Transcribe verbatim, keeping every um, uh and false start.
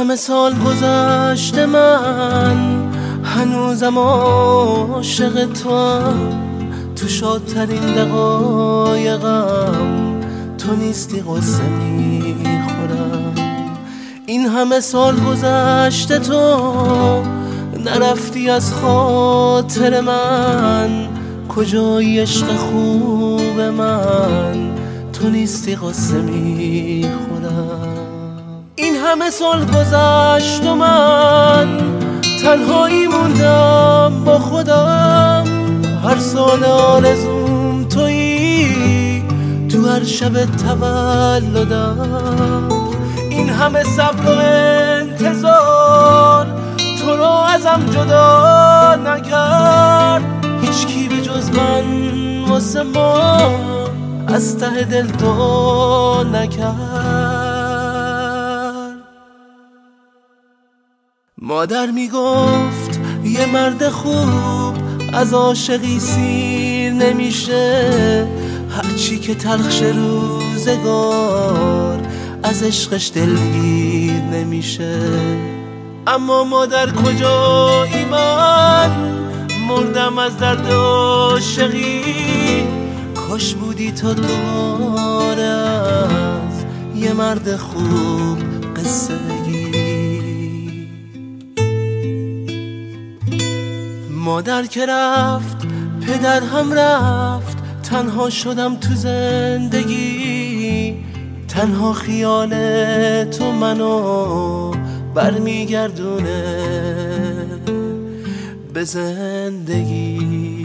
همه سال گذشته من هنوزم عاشق توام، تو شادترین دقایقم تو نیستی قصه میخورم. این همه سال گذشته تو نرفتی از خاطر من، کجای عشق خوب من تو نیستی قصه میخورم. این همه سال گذشت و من تنهایی موندم با خودم، هر سال آرزوم تویی تو هر شب تولدم. این همه صبر و انتظار تو رو ازم جدا نکرد، هیچ کی به جز من واسه ما از ته دل تو نکرد. مادر میگفت یه مرد خوب از عاشقی سیر نمیشه، هرچی که تلخ روزگار از عشقش دلگیر نمیشه. اما مادر کجایی من مردم از درد عاشقی، کاش بودی تا دوباره از یه مرد خوب قصه بگی. مادر که رفت پدر هم رفت، تنها شدم تو زندگی، تنها خیال تو منو برمیگردونه به زندگی.